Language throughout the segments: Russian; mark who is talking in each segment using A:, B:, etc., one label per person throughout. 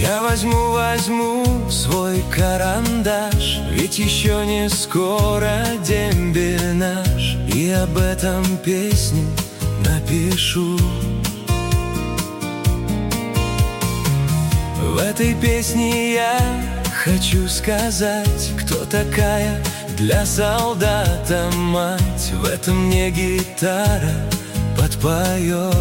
A: Я возьму свой карандаш, ведь еще не скоро дембель наш, и об этом песню напишу. В этой песне я хочу сказать, кто такая для солдата мать. В этом не гитара подпоет.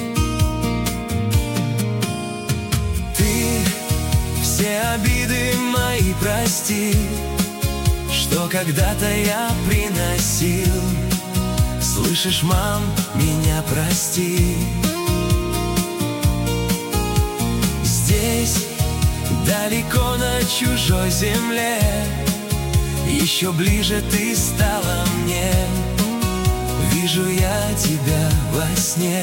A: Ты все обиды мои прости, что когда-то я приносил. Слышишь, мам, меня прости. Здесь, далеко на чужой земле, еще ближе ты стала мне. Вижу я тебя во сне.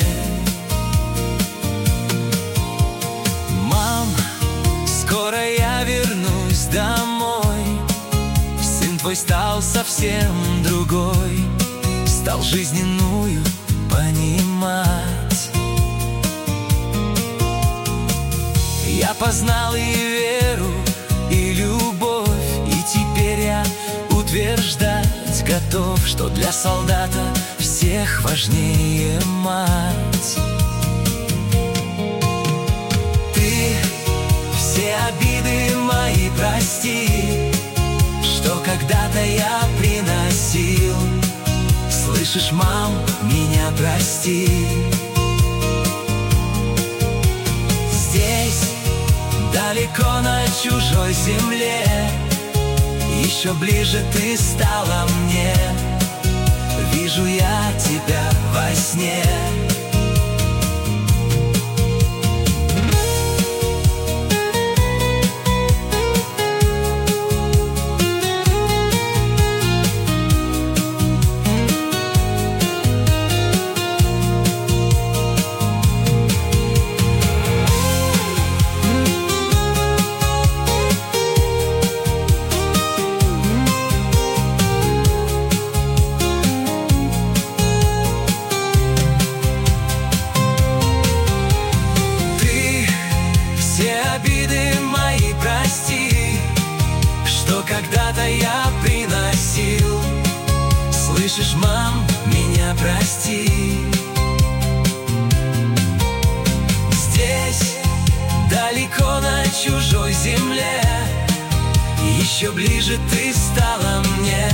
A: Мам, скоро я вернусь домой. Сын твой стал совсем другой, стал жизненную понимать. Я познал и веру, и любовь, и теперь я утверждать готов, что для солдата всех важнее мать. Ты все обиды мои прости, что когда-то я приносил. Слышишь, мам, меня прости. Здесь, далеко на чужой земле, еще ближе ты стала мне. Вижу я тебя во сне. Обиды мои прости, что когда-то я приносил. Слышишь, мам, меня прости. Здесь, далеко на чужой земле, еще ближе ты стала мне.